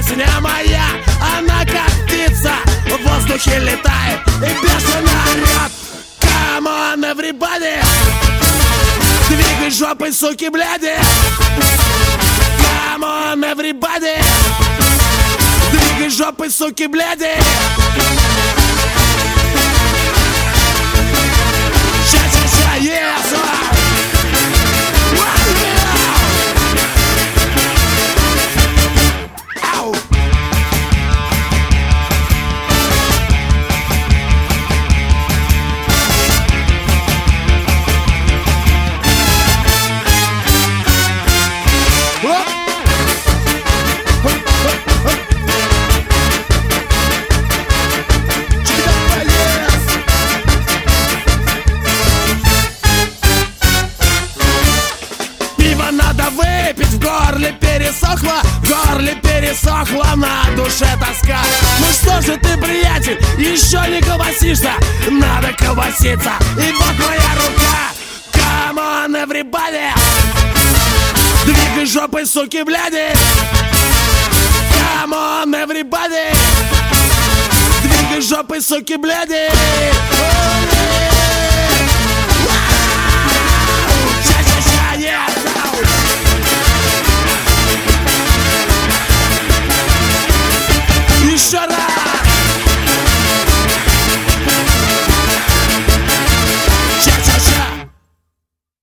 песня моя, она как птица в воздухе летает и бешено орёт. Come on, everybody, двигай жопой, суки, бляди. Come on, everybody, двигай жопой, суки, бляди. Ша-ша-ша, yes, Ау. Выпить, в горле пересохло, на душе тоска. Ну что же ты, приятель, еще не колбасишься? Надо колбаситься, и вот моя рука. Come on, everybody, двигай жопой, суки, бляди. Come on, everybody, двигай жопой, суки, бляди.